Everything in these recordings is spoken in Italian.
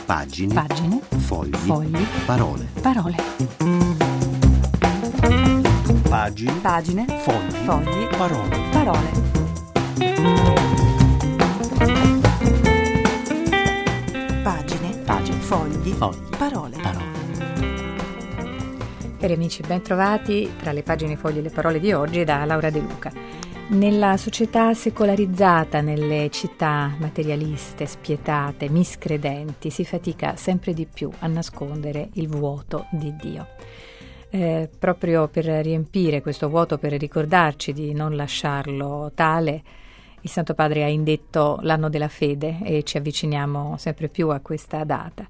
Pagine. Pagine. Fogli. Fogli. Parole. Parole. Pagine. Pagine. Fogli. Fogli. Parole. Parole. Pagine. Pagine. Fogli. Fogli. Parole. Parole. Cari amici, ben trovati tra le pagine, i fogli e le parole di oggi da Laura De Luca. Nella società secolarizzata, nelle città materialiste, spietate, miscredenti, si fatica sempre di più a nascondere il vuoto di Dio. Proprio per riempire questo vuoto, per ricordarci di non lasciarlo tale, il Santo Padre ha indetto l'anno della fede e ci avviciniamo sempre più a questa data.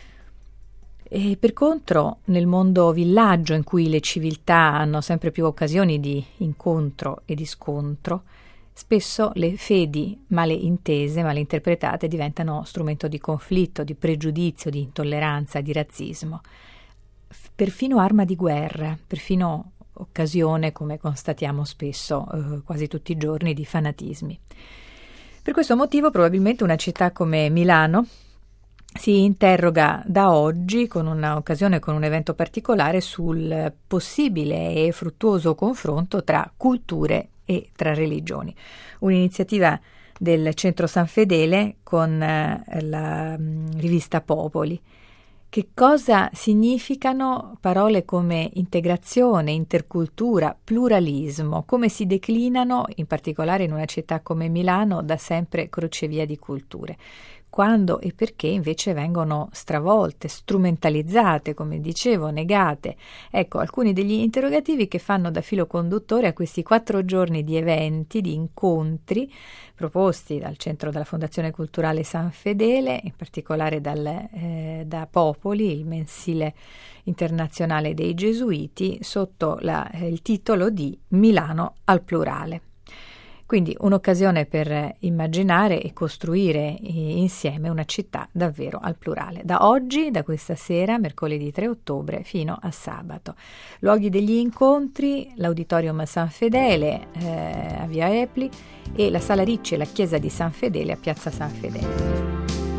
E per contro, nel mondo villaggio, in cui le civiltà hanno sempre più occasioni di incontro e di scontro, spesso le fedi male intese, male interpretate, diventano strumento di conflitto, di pregiudizio, di intolleranza, di razzismo, perfino arma di guerra, perfino occasione, come constatiamo spesso, quasi tutti i giorni, di fanatismi. Per questo motivo, probabilmente una città come Milano si interroga da oggi, con un'occasione, con un evento particolare, sul possibile e fruttuoso confronto tra culture e tra religioni. Un'iniziativa del Centro San Fedele con la rivista Popoli. Che cosa significano parole come integrazione, intercultura, pluralismo? Come si declinano, in particolare in una città come Milano, da sempre crocevia di culture? Quando e perché invece vengono stravolte, strumentalizzate, come dicevo, negate. Ecco, alcuni degli interrogativi che fanno da filo conduttore a questi 4 giorni di eventi, di incontri, proposti dal centro della Fondazione Culturale San Fedele, in particolare da Popoli, il mensile internazionale dei Gesuiti, sotto il titolo di Milano al plurale. Quindi un'occasione per immaginare e costruire insieme una città davvero al plurale. Da oggi, da questa sera, mercoledì 3 ottobre, fino a sabato. Luoghi degli incontri, l'Auditorium San Fedele a Via Epli e la Sala Ricci e la Chiesa di San Fedele a Piazza San Fedele.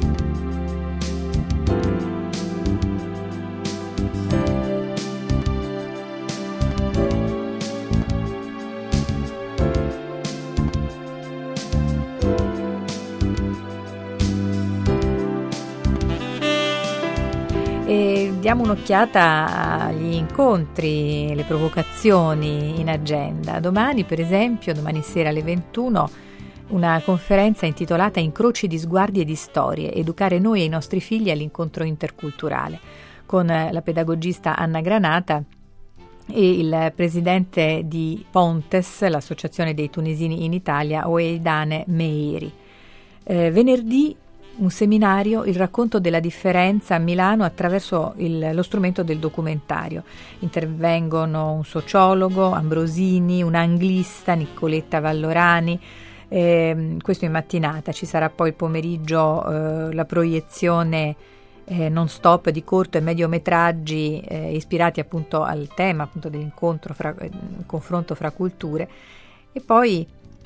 E diamo un'occhiata agli incontri, le provocazioni in agenda. Domani, per esempio, domani sera alle 21, una conferenza intitolata Incroci di sguardi e di storie, educare noi e i nostri figli all'incontro interculturale, con la pedagogista Anna Granata e il presidente di Pontes, l'associazione dei tunisini in Italia, Oueidane Meiri. Venerdì un seminario, il racconto della differenza a Milano attraverso lo strumento del documentario. Intervengono un sociologo, Ambrosini, un anglista, Nicoletta Vallorani. Questo in mattinata. Ci sarà poi il pomeriggio la proiezione non stop di corto e mediometraggi ispirati appunto al tema appunto dell'incontro, confronto fra culture. E poi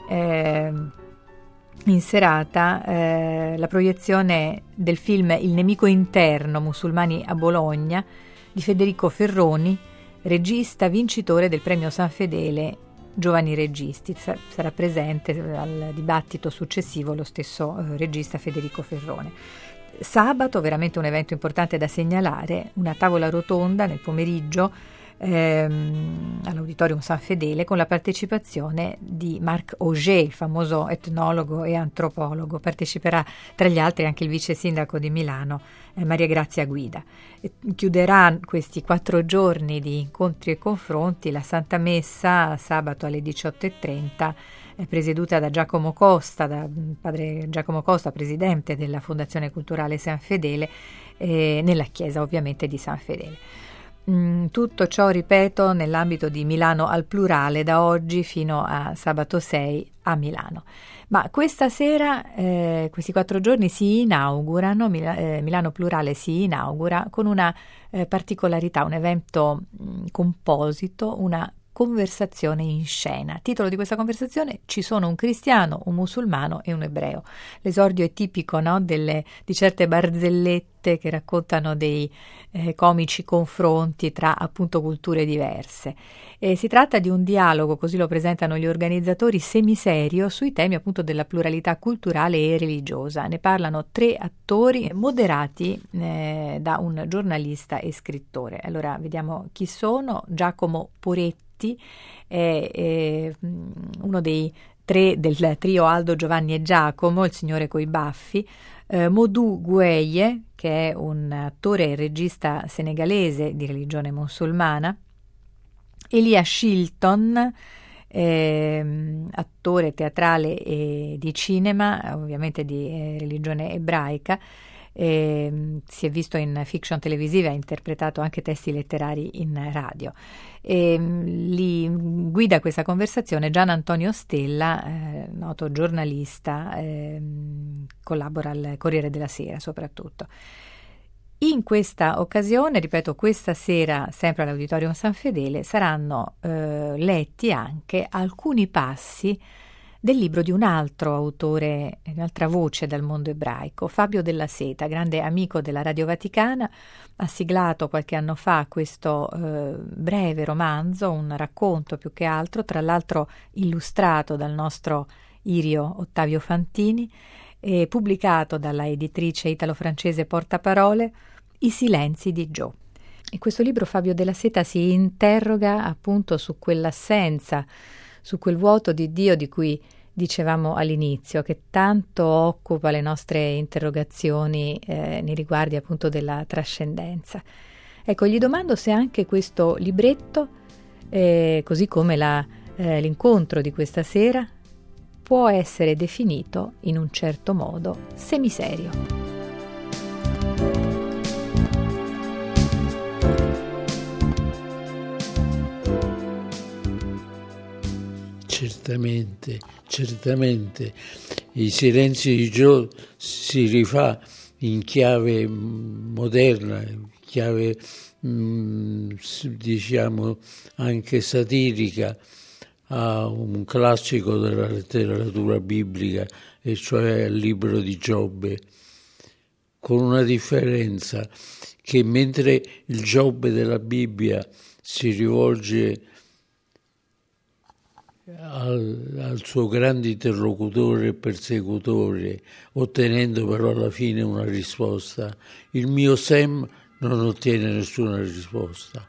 in serata la proiezione del film Il nemico interno, musulmani a Bologna, di Federico Ferroni, regista vincitore del premio San Fedele Giovani Registi. Sarà presente al dibattito successivo lo stesso regista Federico Ferroni. Sabato, veramente un evento importante da segnalare, una tavola rotonda nel pomeriggio all'Auditorium San Fedele con la partecipazione di Marc Auger, il famoso etnologo e antropologo. Parteciperà tra gli altri anche il vice sindaco di Milano, Maria Grazia Guida. Chiuderà questi 4 giorni di incontri e confronti la Santa Messa sabato alle 18:30, presieduta da Giacomo Costa, da padre Giacomo Costa, presidente della Fondazione Culturale San Fedele, nella chiesa ovviamente di San Fedele. Tutto ciò, ripeto, nell'ambito di Milano al plurale da oggi fino a sabato 6 a Milano. Ma questa sera, questi 4 giorni si inaugurano, Milano Plurale si inaugura con una particolarità, un evento composito, una conversazione in scena. Titolo di questa conversazione: ci sono un cristiano, un musulmano e un ebreo. L'esordio è tipico, no? Di certe barzellette che raccontano dei comici confronti tra appunto culture diverse. Si tratta di un dialogo, così lo presentano gli organizzatori, semiserio sui temi appunto della pluralità culturale e religiosa. Ne parlano 3 attori moderati da un giornalista e scrittore. Allora vediamo chi sono. Giacomo Poretti è uno dei 3 del trio Aldo, Giovanni e Giacomo, il signore coi baffi. Modou Gueye, che è un attore e regista senegalese di religione musulmana. Elia Shilton, attore teatrale e di cinema, ovviamente di religione ebraica. Si è visto in fiction televisive, ha interpretato anche testi letterari in radio. Li guida questa conversazione Gian Antonio Stella, noto giornalista, collabora al Corriere della Sera soprattutto. In questa occasione, ripeto, questa sera, sempre all'Auditorium San Fedele, saranno letti anche alcuni passi del libro di un altro autore, un'altra voce dal mondo ebraico, Fabio Della Seta, grande amico della Radio Vaticana. Ha siglato qualche anno fa questo breve romanzo, un racconto più che altro, tra l'altro illustrato dal nostro Irio Ottavio Fantini, e pubblicato dalla editrice italo-francese Portaparole, I silenzi di Gio. In questo libro Fabio Della Seta si interroga appunto su quell'assenza, su quel vuoto di Dio di cui dicevamo all'inizio, che tanto occupa le nostre interrogazioni nei riguardi appunto della trascendenza. Ecco, gli domando se anche questo libretto, così come l'incontro di questa sera, può essere definito in un certo modo semiserio. Certamente, I silenzi di Gio si rifà in chiave moderna, in chiave diciamo anche satirica, a un classico della letteratura biblica, e cioè al libro di Giobbe, con una differenza, che mentre il Giobbe della Bibbia si rivolge al suo grande interlocutore e persecutore, ottenendo però alla fine una risposta, il mio Sem non ottiene nessuna risposta.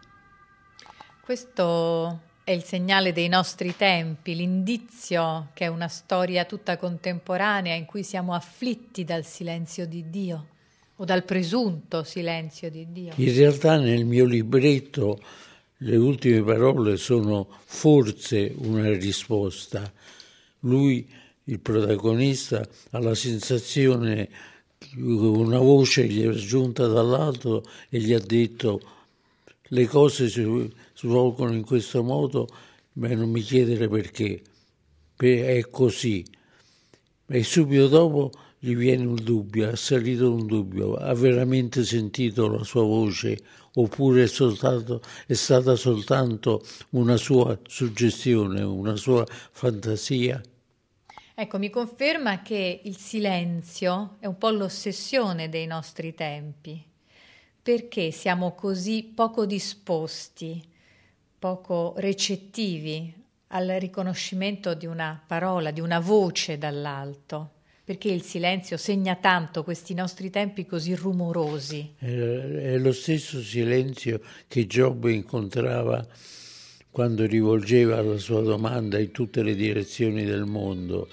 Questo è il segnale dei nostri tempi, l'indizio che è una storia tutta contemporanea in cui siamo afflitti dal silenzio di Dio o dal presunto silenzio di Dio. In realtà nel mio libretto le ultime parole sono forse una risposta. Lui, il protagonista, ha la sensazione che una voce gli è giunta dall'alto e gli ha detto: le cose si svolgono in questo modo, ma non mi chiedere perché, è così. E subito dopo gli viene un dubbio, è salito un dubbio: ha veramente sentito la sua voce oppure è stata soltanto una sua suggestione, una sua fantasia? Ecco, mi conferma che il silenzio è un po' l'ossessione dei nostri tempi. Perché siamo così poco disposti, poco recettivi al riconoscimento di una parola, di una voce dall'alto? Perché il silenzio segna tanto questi nostri tempi così rumorosi? È lo stesso silenzio che Giobbe incontrava quando rivolgeva la sua domanda in tutte le direzioni del mondo.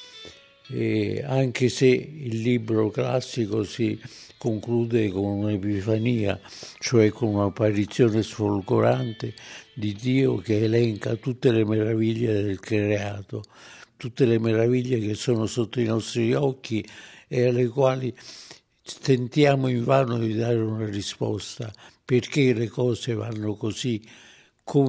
E anche se il libro classico si conclude con un'epifania, cioè con un'apparizione sfolgorante di Dio che elenca tutte le meraviglie del creato, tutte le meraviglie che sono sotto i nostri occhi e alle quali tentiamo invano di dare una risposta. Perché le cose vanno così?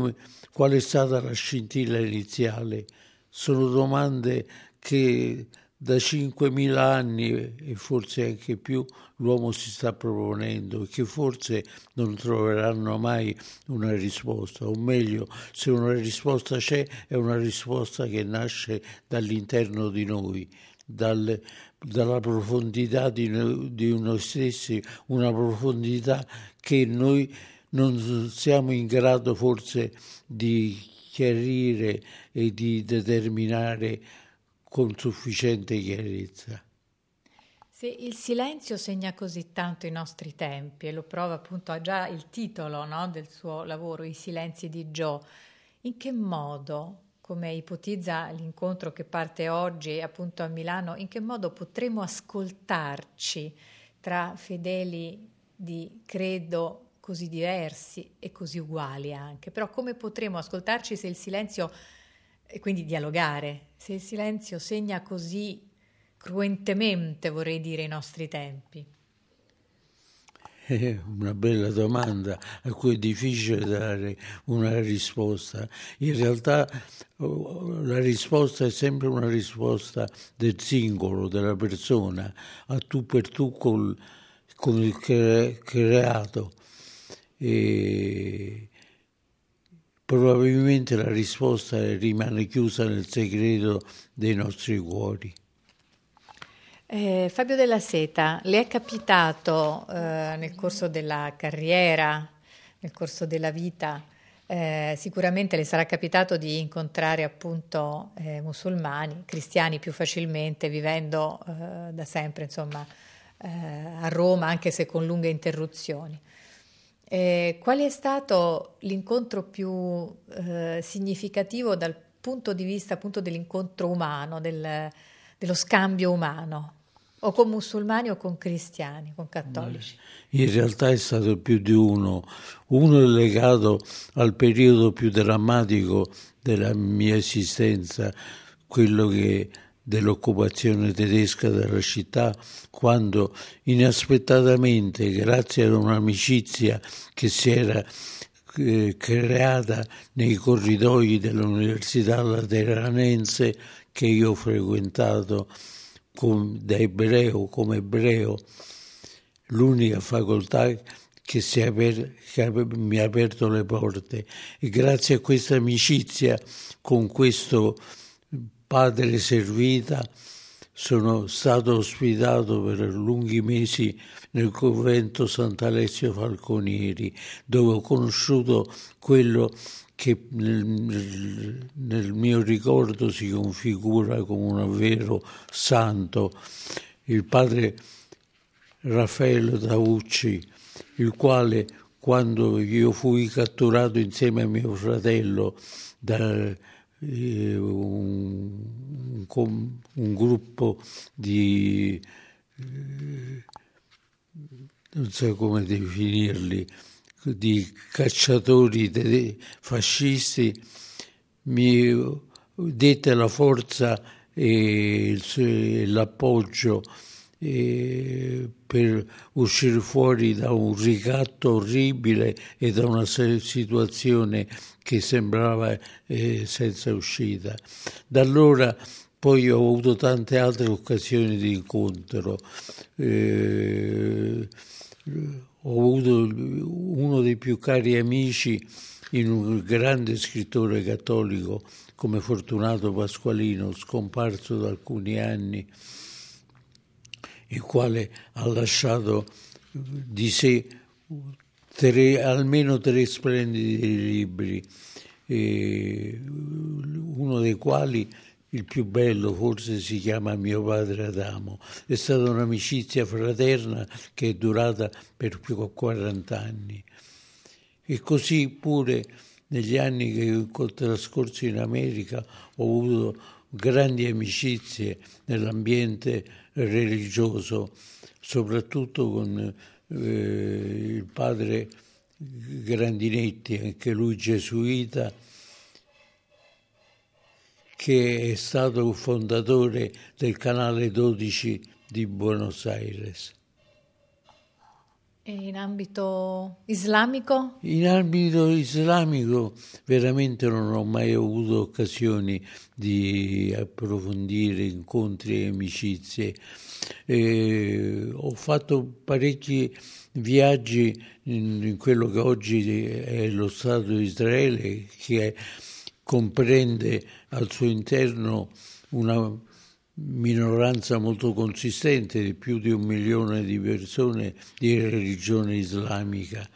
Qual è stata la scintilla iniziale? Sono domande che da 5.000 anni e forse anche più l'uomo si sta proponendo e che forse non troveranno mai una risposta, o meglio, se una risposta c'è, è una risposta che nasce dall'interno di noi, dalla profondità di noi stessi, una profondità che noi non siamo in grado forse di chiarire e di determinare con sufficiente chiarezza. Se il silenzio segna così tanto i nostri tempi, e lo prova appunto già il titolo, no, del suo lavoro, I silenzi di Joe, in che modo, come ipotizza l'incontro che parte oggi appunto a Milano, in che modo potremo ascoltarci tra fedeli di credo così diversi e così uguali anche? Però come potremo ascoltarci se il silenzio, e quindi dialogare, se il silenzio segna così cruentemente, vorrei dire, i nostri tempi? È una bella domanda a cui è difficile dare una risposta. In realtà la risposta è sempre una risposta del singolo, della persona, a tu per tu con il creato. E probabilmente la risposta rimane chiusa nel segreto dei nostri cuori. Fabio Della Seta, le è capitato nel corso della carriera, nel corso della vita, sicuramente le sarà capitato di incontrare appunto musulmani, cristiani più facilmente, vivendo da sempre insomma a Roma, anche se con lunghe interruzioni. Qual è stato l'incontro più significativo dal punto di vista appunto dell'incontro umano, dello scambio umano, o con musulmani o con cristiani, con cattolici? In realtà è stato più di uno. Uno è legato al periodo più drammatico della mia esistenza, quello dell'occupazione tedesca della città, quando inaspettatamente, grazie ad un'amicizia che si era creata nei corridoi dell'Università Lateranense, che io ho frequentato da ebreo, come ebreo, l'unica facoltà che mi ha aperto le porte, e grazie a questa amicizia con questo padre servita sono stato ospitato per lunghi mesi nel convento Sant'Alessio Falconieri, dove ho conosciuto quello che nel mio ricordo si configura come un vero santo, il padre Raffaello Taucci, il quale, quando io fui catturato insieme a mio fratello da un gruppo di non so come definirli, di cacciatori fascisti, mi dette la forza e l'appoggio per uscire fuori da un ricatto orribile e da una situazione che sembrava senza uscita. Da allora poi ho avuto tante altre occasioni di incontro. Ho avuto uno dei più cari amici in un grande scrittore cattolico come Fortunato Pasqualino, scomparso da alcuni anni, il quale ha lasciato di sé almeno 3 splendidi libri, uno dei quali, il più bello, forse si chiama Mio padre Adamo. È stata un'amicizia fraterna che è durata per più di 40 anni. E così pure negli anni che ho trascorso in America ho avuto grandi amicizie nell'ambiente religioso, soprattutto con il padre Grandinetti, anche lui gesuita, che è stato fondatore del canale 12 di Buenos Aires. E in ambito islamico? In ambito islamico veramente non ho mai avuto occasioni di approfondire incontri e amicizie. Ho fatto parecchi viaggi in quello che oggi è lo Stato di Israele, che comprende al suo interno una minoranza molto consistente di più di 1 milione di persone di religione islamica.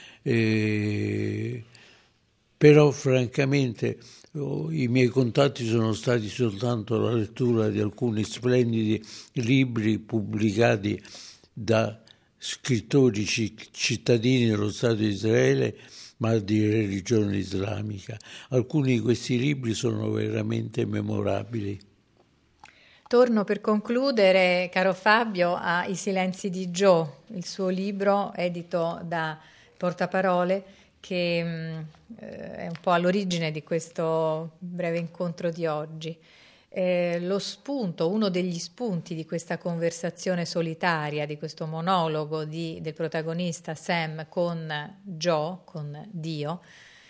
Però francamente i miei contatti sono stati soltanto la lettura di alcuni splendidi libri pubblicati da scrittori cittadini dello Stato di Israele, ma di religione islamica. Alcuni di questi libri sono veramente memorabili. Torno per concludere, caro Fabio, a I silenzi di Joe, il suo libro edito da Portaparole, che è un po' all'origine di questo breve incontro di oggi. Lo spunto, uno degli spunti di questa conversazione solitaria, di questo monologo del protagonista Sam con Joe, con Dio,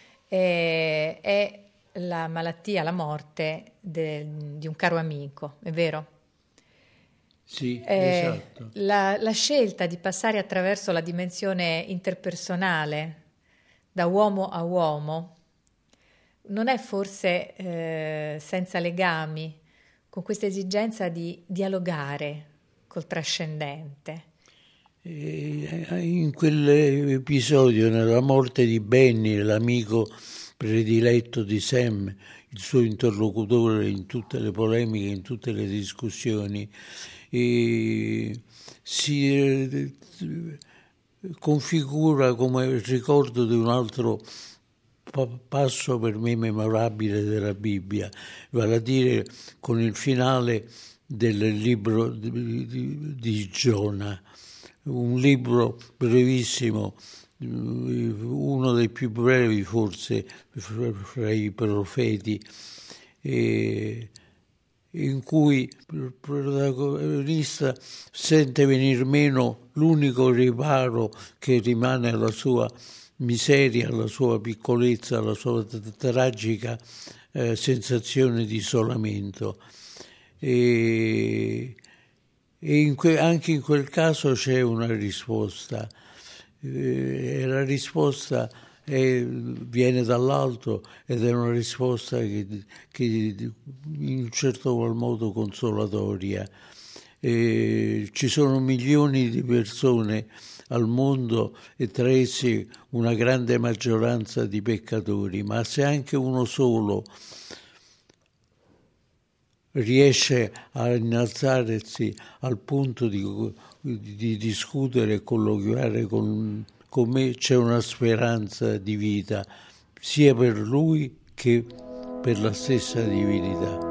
è la malattia, la morte di un caro amico, è vero? Sì, esatto. La scelta di passare attraverso la dimensione interpersonale, da uomo a uomo, non è forse senza legami con questa esigenza di dialogare col trascendente? In quell'episodio, nella morte di Benny, l'amico prediletto di Sam, il suo interlocutore in tutte le polemiche, in tutte le discussioni, si configura come il ricordo di un altro passo per me memorabile della Bibbia, vale a dire con il finale del libro di Giona, un libro brevissimo, uno dei più brevi forse fra i profeti, in cui il protagonista sente venir meno l'unico riparo che rimane alla sua miseria, alla sua piccolezza, alla sua tragica sensazione di isolamento. E anche in quel caso c'è una risposta. La risposta viene dall'alto ed è una risposta che in un certo qual modo consolatoria. Ci sono milioni di persone al mondo e tra essi una grande maggioranza di peccatori, ma se anche uno solo riesce a innalzarsi al punto di discutere e colloquiare con me, c'è una speranza di vita sia per lui che per la stessa divinità.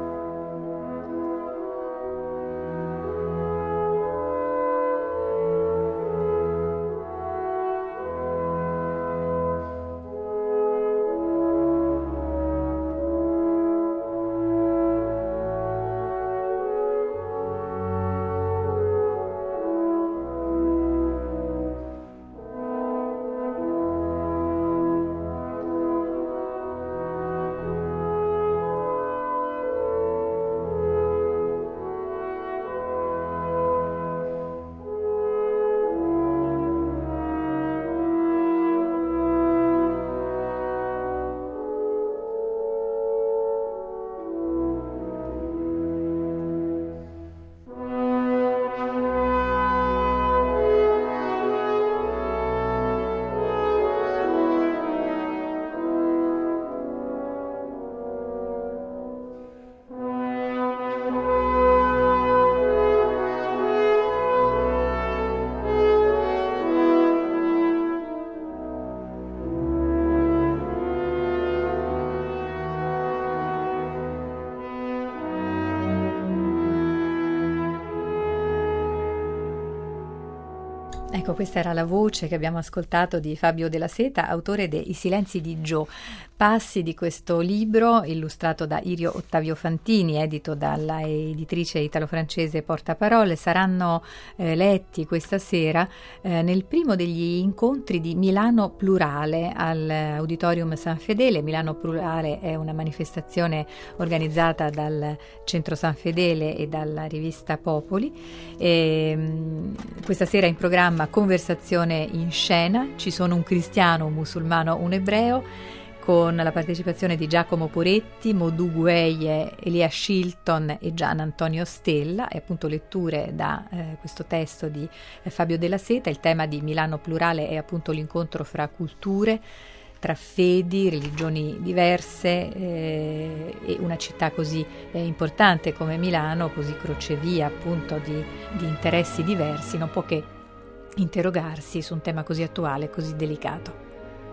Ecco, questa era la voce che abbiamo ascoltato di Fabio Della Seta, autore de I silenzi di Gio. Passi di questo libro, illustrato da Irio Ottavio Fantini, edito dalla editrice italo-francese Portaparole, saranno letti questa sera nel primo degli incontri di Milano Plurale all'Auditorium San Fedele. Milano Plurale è una manifestazione organizzata dal Centro San Fedele e dalla rivista Popoli. Questa sera in programma Conversazione in scena, ci sono un cristiano, un musulmano, un ebreo, con la partecipazione di Giacomo Poretti, Modù Gueye, Elia Shilton e Gian Antonio Stella, e appunto letture da questo testo di Fabio Della Seta. Il tema di Milano Plurale è appunto l'incontro fra culture, tra fedi, religioni diverse, e una città così importante come Milano, così crocevia appunto di interessi diversi, non può che interrogarsi su un tema così attuale, così delicato.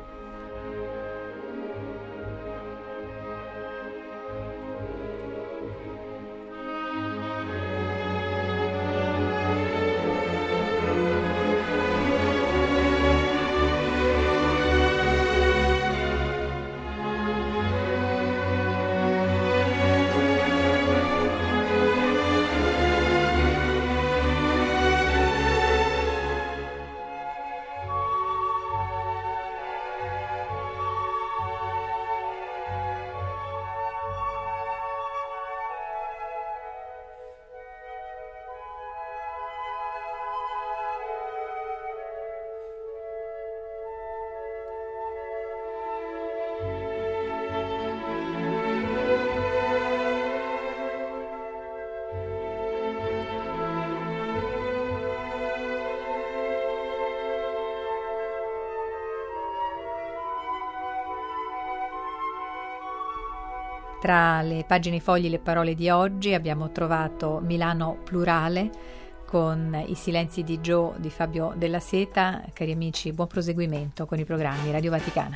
Tra le pagine fogli, le parole di oggi abbiamo trovato Milano Plurale con I silenzi di Gio di Fabio Della Seta. Cari amici, buon proseguimento con i programmi Radio Vaticana.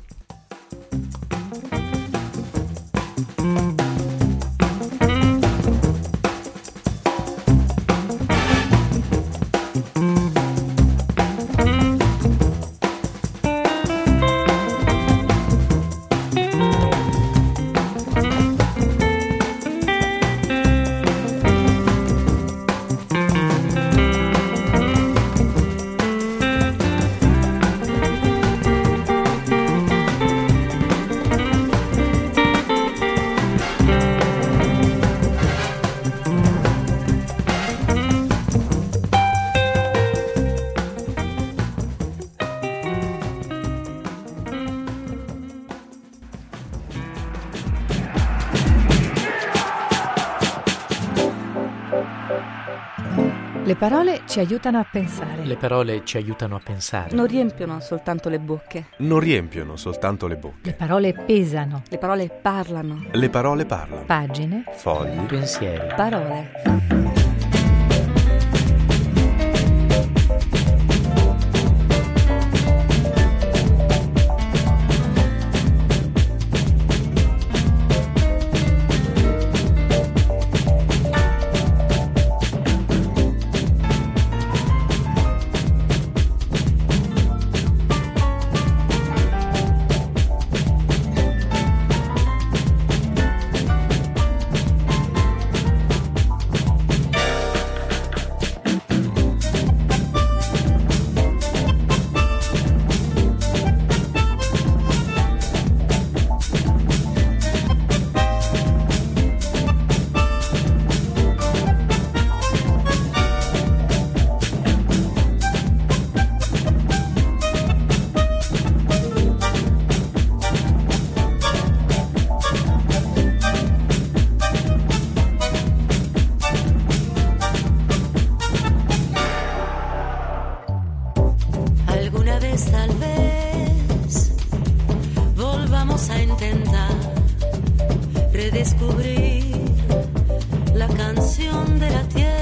Le parole ci aiutano a pensare. Le parole ci aiutano a pensare. Non riempiono soltanto le bocche. Non riempiono soltanto le bocche. Le parole pesano. Le parole parlano. Le parole parlano. Pagine, Fogli, Pensieri. Parole. Tal vez volvamos a intentar redescubrir la canción de la tierra.